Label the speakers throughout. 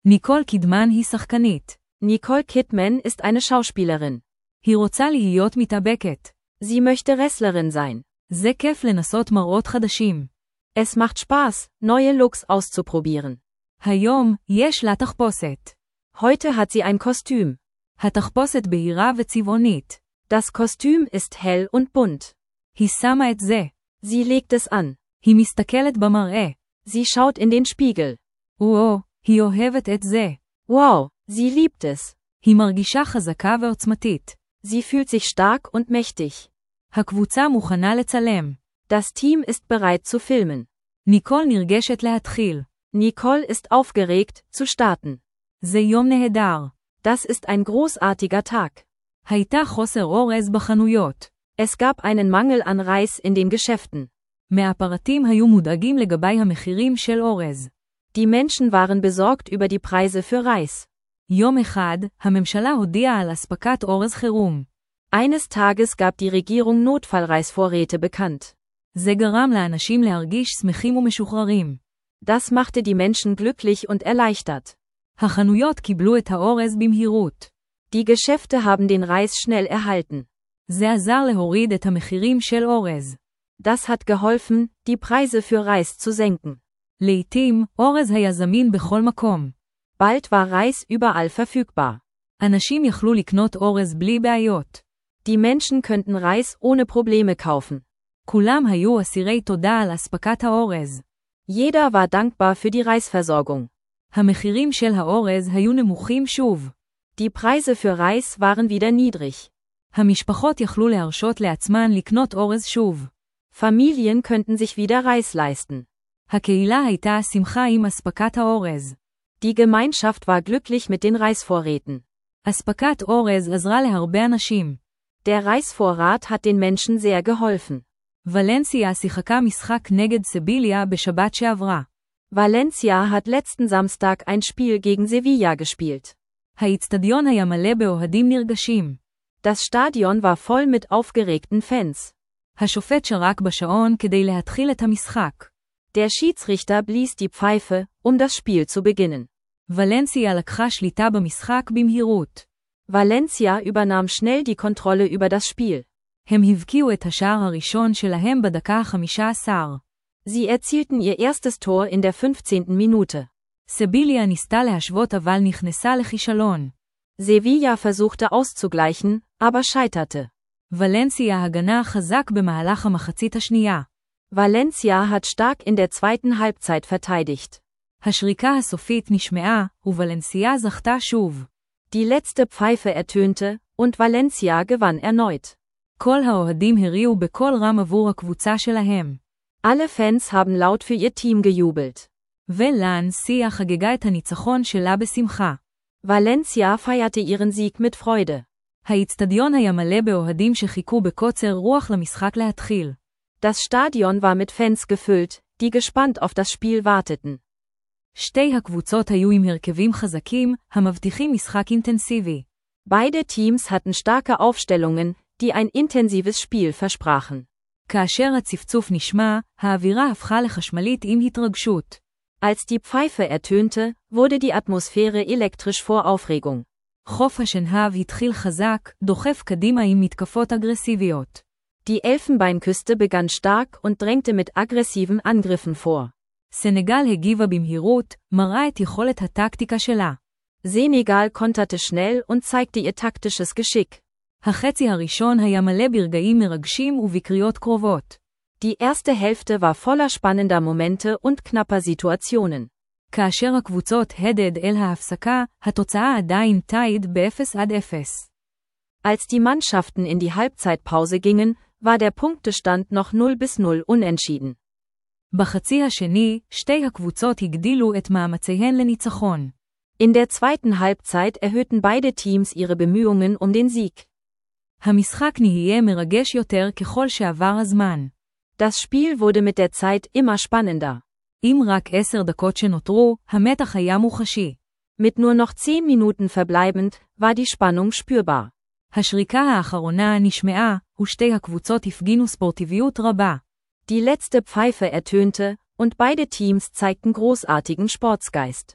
Speaker 1: ניקול קידמן היא שחקנית.
Speaker 2: Nicole Kidman ist eine Schauspielerin.
Speaker 1: היא רוצה להיות מתאבקת.
Speaker 2: Sie möchte Wrestlerin sein.
Speaker 1: זה כיף לנסות מראות חדשים.
Speaker 2: Es macht Spaß, neue Looks auszuprobieren.
Speaker 1: היום, יש לה תחפושת.
Speaker 2: Heute hat sie ein Kostüm.
Speaker 1: התחפושת בהירה וצבעונית.
Speaker 2: Das Kostüm ist hell und bunt.
Speaker 1: היא שמה את זה.
Speaker 2: Sie legt es an.
Speaker 1: היא מסתכלת במראה.
Speaker 2: Sie schaut in den Spiegel.
Speaker 1: היא אוהבת את זה.
Speaker 2: Wow, sie liebt es.
Speaker 1: היא מרגישה חזקה ועוצמתית.
Speaker 2: Sie fühlt sich stark und mächtig.
Speaker 1: הקבוצה מוכנה לצלם.
Speaker 2: Das Team ist bereit zu filmen.
Speaker 1: ניקול נרגשת להתחיל.
Speaker 2: Nicole ist aufgeregt, zu starten.
Speaker 1: זה יום נהדר.
Speaker 2: Das ist ein großartiger Tag.
Speaker 1: הייתה חוסר אורז בחנויות.
Speaker 2: Es gab einen Mangel an Reis in den Geschäften.
Speaker 1: מהפרטים היו מודאגים לגבי המחירים של אורז.
Speaker 2: Die Menschen waren besorgt über die Preise für Reis.
Speaker 1: יום אחד, הממשלה הודיעה על אספקת אורז חירום.
Speaker 2: Eines Tages gab die Regierung Notfallreisvorräte bekannt.
Speaker 1: זה גרם לאנשים להרגיש שמחים ומשוחררים.
Speaker 2: Das machte die Menschen glücklich und erleichtert.
Speaker 1: החנויות קיבלו את האורז במהירות.
Speaker 2: Die Geschäfte haben den Reis schnell erhalten.
Speaker 1: זה עזר להוריד את המחירים של אורז.
Speaker 2: Das hat geholfen, die Preise für Reis zu senken.
Speaker 1: לעתים, אורז היה זמין בכל מקום.
Speaker 2: Bald war Reis überall verfügbar.
Speaker 1: אנשים יכלו לקנות אורז בלי בעיות.
Speaker 2: Die Menschen könnten Reis ohne Probleme kaufen.
Speaker 1: כולם היו אסירי תודה על אספקת האורז.
Speaker 2: Jeder war dankbar für die Reisversorgung.
Speaker 1: המחירים של האורז היו נמוכים שוב.
Speaker 2: Die Preise für Reis waren wieder niedrig.
Speaker 1: המשפחות יכלו להרשות לעצמן לקנות אורז שוב.
Speaker 2: Familien könnten sich wieder Reis leisten.
Speaker 1: הקהילה הייתה שמחה עם אספקת האורז.
Speaker 2: Die Gemeinschaft war glücklich mit den Reisvorräten.
Speaker 1: אספקת אורז עזרה להרבה אנשים.
Speaker 2: Der Reisvorrat hat den Menschen sehr geholfen.
Speaker 1: ולנסיה שיחקה משחק נגד סביליה בשבת שעברה.
Speaker 2: Valencia hat letzten Samstag ein Spiel gegen Sevilla gespielt.
Speaker 1: האצטדיון היה מלא באוהדים נרגשים.
Speaker 2: Das Stadion war voll mit aufgeregten Fans.
Speaker 1: השופט שרק בשעון כדי להתחיל את המשחק.
Speaker 2: Der Schiedsrichter blies die Pfeife, das Spiel zu beginnen.
Speaker 1: ולנסיה לקחה שליטה במשחק במהירות.
Speaker 2: Valencia übernahm schnell die Kontrolle über das Spiel.
Speaker 1: הם הבקיעו את השער הראשון שלהם בדקה ה-15.
Speaker 2: Sie erzielten ihr erstes Tor in der 15. Minute.
Speaker 1: סביליה ניסתה להשוות אבל נכנסה לכישלון.
Speaker 2: Sevilla versuchte auszugleichen, aber scheiterte.
Speaker 1: ולנסיה הגנה חזק במהלך המחצית השנייה.
Speaker 2: Valencia hat stark in der zweiten Halbzeit verteidigt.
Speaker 1: השריקה הסופית נשמעה, ובלנסיה זכתה שוב.
Speaker 2: Die letzte Pfeife ertönte, und Valencia gewann erneut.
Speaker 1: כל האוהדים הריעו בקול רם עבור הקבוצה שלהם.
Speaker 2: Alle Fans haben laut für ihr Team gejubelt.
Speaker 1: ולנסיה חגגה את הניצחון שלה בשמחה.
Speaker 2: Valencia feierte ihren Sieg mit Freude.
Speaker 1: האצטדיון היה מלא באוהדים שחיכו בקוצר רוח למשחק להתחיל.
Speaker 2: Das Stadion war mit Fans gefüllt, die gespannt auf das Spiel warteten.
Speaker 1: שתי הקבוצות היו עם הרכבים חזקים, המבטיחים משחק אינטנסיבי.
Speaker 2: Beide Teams hatten starke Aufstellungen, die ein intensives Spiel versprachen.
Speaker 1: כאשר הצפצוף נשמע, האווירה הפכה לחשמלית עם התרגשות.
Speaker 2: Als die Pfeife ertönte, wurde die Atmosphäre elektrisch vor Aufregung.
Speaker 1: חוף השנהב התחיל חזק, דוחף קדימה עם מתקפות אגרסיביות.
Speaker 2: Die Elfenbeinküste begann stark und drängte mit aggressiven Angriffen vor.
Speaker 1: סנגל הגיבה במהירות, מראה את יכולת הטקטיקה שלה.
Speaker 2: Senegal konterte schnell und zeigte ihr taktisches Geschick.
Speaker 1: החצי הראשון היה מלא ברגעים מרגשים ובקריאות קרובות.
Speaker 2: Die erste Hälfte war voller spannender Momente und knapper Situationen.
Speaker 1: כאשר הקבוצות הדד אל ההפסקה, התוצאה עדיין תיד ב-0-0.
Speaker 2: Als die Mannschaften in die Halbzeitpause gingen, war der Punktestand noch 0-0 unentschieden.
Speaker 1: בחצי השני, שתי הקבוצות הגדילו את מאמציהן לניצחון.
Speaker 2: In der zweiten Halbzeit erhöhten beide Teams ihre Bemühungen den Sieg.
Speaker 1: המשחק נהיה מרגש יותר ככל שעבר הזמן.
Speaker 2: Das Spiel wurde mit der Zeit immer spannender.
Speaker 1: אם רק 10 דקות שנותרו, המתח היה מוחשי.
Speaker 2: Mit nur noch 10 Minuten verbleibend, war die Spannung spürbar.
Speaker 1: השריקה האחרונה נשמעה, ושתי הקבוצות הפגינו ספורטיביות רבה.
Speaker 2: Die letzte Pfeife ertönte, und beide Teams zeigten großartigen Sportsgeist.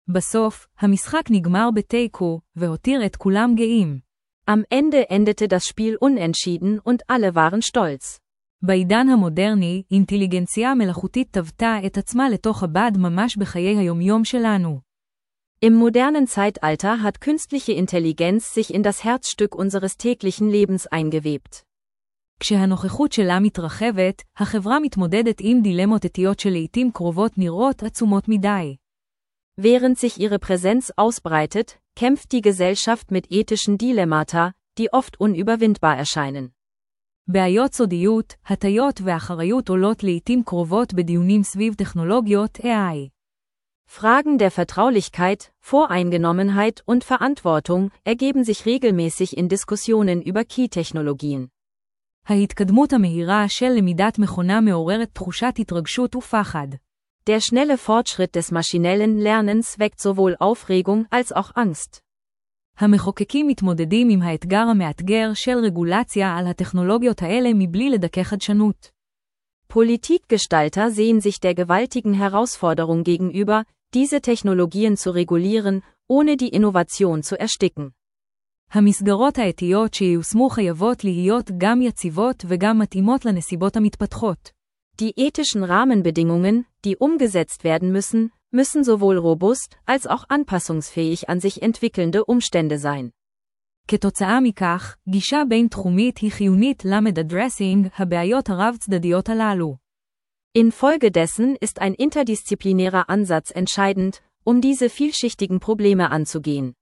Speaker 1: בסוף, המשחק נגמר בתיקו, והותיר את כולם גאים.
Speaker 2: Am Ende endete das Spiel unentschieden und alle waren stolz.
Speaker 1: בעידן המודרני, אינטליגנציה מלאכותית טבעה את עצמה לתוך הבד ממש בחיי היומיום שלנו.
Speaker 2: Im modernen Zeitalter hat künstliche Intelligenz sich in das Herzstück unseres täglichen Lebens eingewebt.
Speaker 1: כשהנוכחות שלה מתרחבת, החברה מתמודדת עם דילמות אתיות שלעיתים קרובות נראות עצומות מדי.
Speaker 2: Während sich ihre Präsenz ausbreitet, kämpft die Gesellschaft mit ethischen Dilemmata, die oft unüberwindbar erscheinen.
Speaker 1: בעיות סודיות, הטיות ואחריות עולות לעיתים קרובות בדיונים סביב טכנולוגיות AI.
Speaker 2: Fragen der Vertraulichkeit, Voreingenommenheit und Verantwortung ergeben sich regelmäßig in Diskussionen über Key-Technologien.
Speaker 1: ההתקדמות המהירה של למידת מכונה מעוררת תחושת התרגשות ופחד.
Speaker 2: Der schnelle Fortschritt des maschinellen Lernens weckt sowohl Aufregung als auch Angst.
Speaker 1: המחוקקים מתמודדים עם האתגר המאתגר של רגולציה על הטכנולוגיות האלה מבלי לדכא חדשנות.
Speaker 2: Politikgestalter sehen sich der gewaltigen Herausforderung gegenüber, diese Technologien zu regulieren, ohne die Innovation zu ersticken.
Speaker 1: המסגרות האתיות שיושמו חייבות להיות גם יציבות וגם מתאימות לנסיבות המתפתחות.
Speaker 2: Die ethischen Rahmenbedingungen, die umgesetzt werden müssen sowohl robust als auch anpassungsfähig an sich entwickelnde Umstände sein.
Speaker 1: כתוצאה מכך, גישה בין תחומית היא חיונית למדרסינג הבעיות הרב-צדדיות הללו.
Speaker 2: Infolgedessen ist ein interdisziplinärer Ansatz entscheidend, um diese vielschichtigen Probleme anzugehen.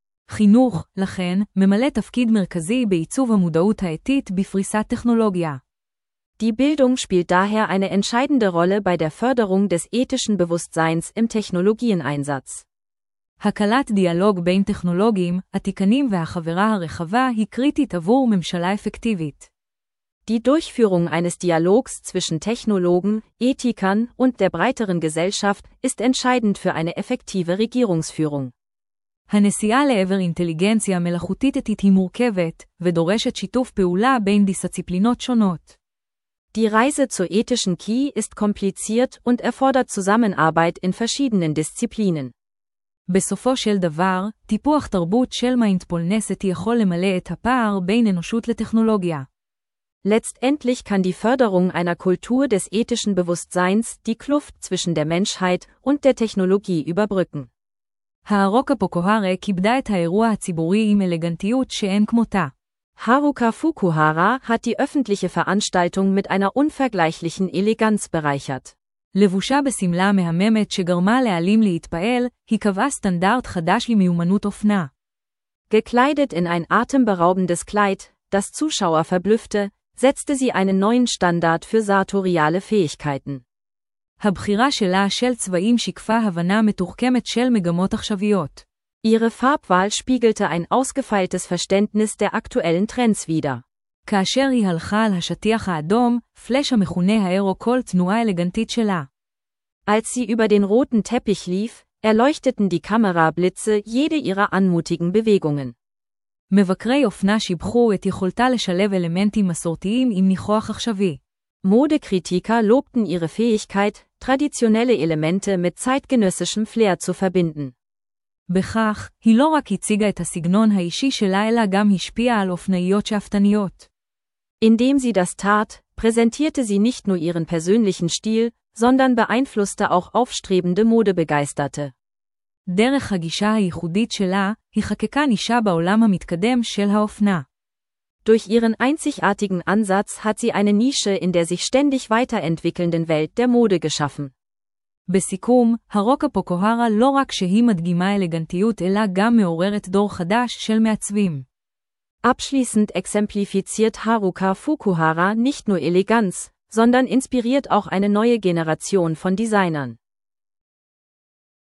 Speaker 1: חינוך, לכן, ממלא תפקיד מרכזי בעיצוב המודעות האתית בפריסת טכנולוגיה.
Speaker 2: Die Bildung spielt daher eine entscheidende Rolle bei der Förderung des ethischen Bewusstseins im Technologieneinsatz.
Speaker 1: הקלת דיאלוג בין טכנולוגים, התיקנים והחברה הרחבה היא קריטית עבור ממשלה אפקטיבית.
Speaker 2: Die Durchführung eines Dialogs zwischen Technologen, Ethikern und der breiteren Gesellschaft ist entscheidend für eine effektive Regierungsführung.
Speaker 1: הנסיעה לעבר אינטליגנציה מלאכותית אתית היא מורכבת, ודורשת שיתוף פעולה בין דיסציפלינות שונות.
Speaker 2: Die Reise zur ethischen Key ist kompliziert und erfordert Zusammenarbeit in verschiedenen Disziplinen.
Speaker 1: בסופו של דבר, טיפוח תרבות של מיינדפולנס יכול למלא את הפער בין אנושות לטכנולוגיה.
Speaker 2: Letztendlich kann die Förderung einer Kultur des ethischen Bewusstseins die Kluft zwischen der Menschheit und der Technologie überbrücken.
Speaker 1: הארוכה פוקוהרה כיבדה את האירוע הציבורי עם אלגנטיות שאין כמותה.
Speaker 2: Haruka Fukuhara hat die öffentliche Veranstaltung mit einer unvergleichlichen Eleganz bereichert.
Speaker 1: לבושה בסמלה מהממת שגרמה לעלים להתפעל, היא קבעה סטנדרט חדש למיומנות אופנה.
Speaker 2: Gekleidet in ein atemberaubendes Kleid, das Zuschauer verblüffte, setzte sie einen neuen Standard für sartoriale Fähigkeiten.
Speaker 1: הבחירה שלה של צבעים שיקפה הבנה מתוחכמת של מגמות עכשוויות.
Speaker 2: Ihre Farbwahl spiegelte ein ausgefeiltes Verständnis der aktuellen Trends wider.
Speaker 1: כאשר היא הלכה על השטיח האדום, פלאש המכונה האירו-קול תנועה אלגנטית שלה.
Speaker 2: Als sie über den roten Teppich lief, erleuchteten die Kamerablitze jede ihrer anmutigen Bewegungen.
Speaker 1: מבקרי אופנה שיבחו את יכולתה לשלב אלמנטים מסורתיים עם ניחוח עכשווי.
Speaker 2: Modekritiker lobten ihre Fähigkeit, traditionelle Elemente mit zeitgenössischem Flair zu verbinden.
Speaker 1: בכך, היא לא רק הציגה את הסגנון האישי שלה אלא גם השפיעה על אופנאיות שאפתניות.
Speaker 2: Indem sie das tat, präsentierte sie nicht nur ihren persönlichen Stil, sondern beeinflusste auch aufstrebende Modebegeisterte.
Speaker 1: דרך הגישה הייחודית שלה, היא חקקה נישה בעולם המתקדם של האופנה.
Speaker 2: Durch ihren einzigartigen Ansatz hat sie eine Nische in der sich ständig weiterentwickelnden Welt der Mode geschaffen.
Speaker 1: בסיכום, הארוכה פוקוהרה לא רק שהיא מדגימה אלגנטיות אלא גם מעוררת דור חדש של מעצבים.
Speaker 2: Abschließend exemplifiziert Haruka Fukuhara nicht nur Eleganz, sondern inspiriert auch eine neue Generation von Designern.